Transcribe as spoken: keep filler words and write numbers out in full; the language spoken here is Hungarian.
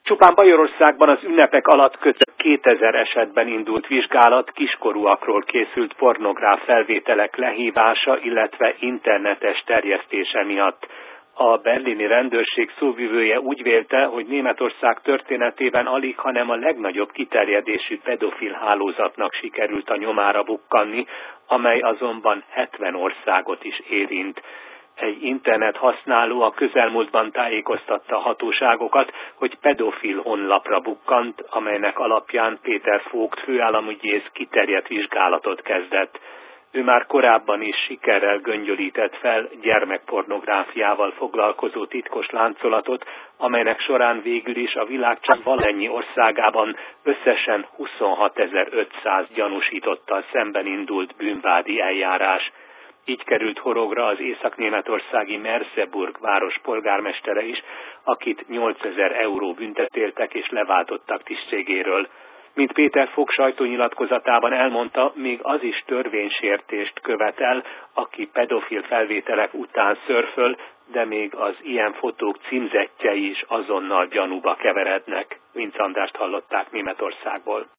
Csupán Bajorországban az ünnepek alatt közel kétezer esetben indult vizsgálat kiskorúakról készült pornográf felvételek lehívása, illetve internetes terjesztése miatt. A berlini rendőrség szóvivője úgy vélte, hogy Németország történetében alig, hanem a legnagyobb kiterjedésű pedofil hálózatnak sikerült a nyomára bukkanni, amely azonban hetven országot is érint. Egy internet használó a közelmúltban tájékoztatta a hatóságokat, hogy pedofil honlapra bukkant, amelynek alapján Péter Vogt főállamügyész kiterjedt vizsgálatot kezdett. Ő már korábban is sikerrel göngyölített fel gyermekpornográfiával foglalkozó titkos láncolatot, amelynek során végül is a világ csak valamennyi országában összesen huszonhatezer-ötszáz gyanúsítottal szemben indult bűnvádi eljárás. Így került horogra az észak-németországi Merseburg város polgármestere is, akit nyolcezer euró büntet értek és leváltottak tisztségéről. Mint Péter Vogt sajtónyilatkozatában elmondta, még az is törvénysértést követel, aki pedofil felvételek után szörföl, de még az ilyen fotók címzettjei is azonnal gyanúba keverednek. Vinc Andrást hallották Németországból.